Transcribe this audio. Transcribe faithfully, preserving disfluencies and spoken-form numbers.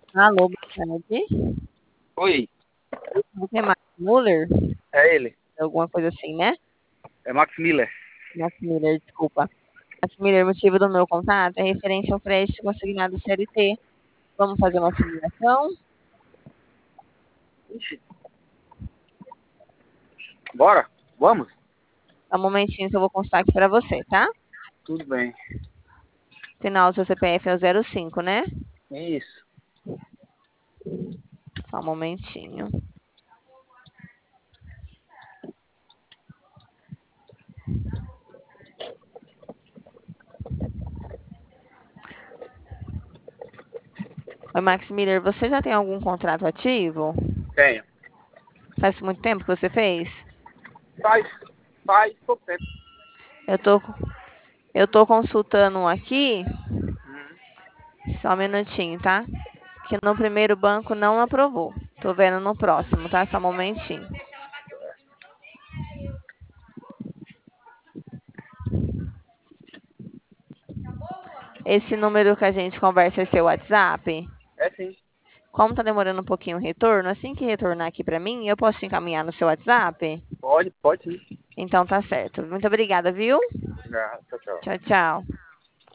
Alô, boa tarde. Oi, Você é Max Muller? é ele. Alguma coisa assim, né? É Max Miller. Max Miller, desculpa. Max Miller, o motivo do meu contato é referente ao crédito consignado C L T. Vamos fazer uma simulação? Ixi, bora? Vamos? Só um momentinho que eu vou constar aqui para você, tá? Tudo bem. Final do seu C P F é o zero cinco, né? Isso. Só um momentinho. Oi, Max Miller, você já tem algum contrato ativo? Tenho. Faz muito tempo que você fez? Faz, faz pouco tempo. Eu tô, eu tô consultando um aqui. Uhum. Só um minutinho, tá? Que no primeiro banco não aprovou. Tô vendo no próximo, tá? Só um momentinho. Esse número que a gente conversa é seu WhatsApp? É sim. Como tá demorando um pouquinho o retorno, assim que retornar aqui pra mim, eu posso te encaminhar no seu WhatsApp? Pode, pode sim. Então tá certo. Muito obrigada, viu? Já, tchau, tchau. Tchau, tchau.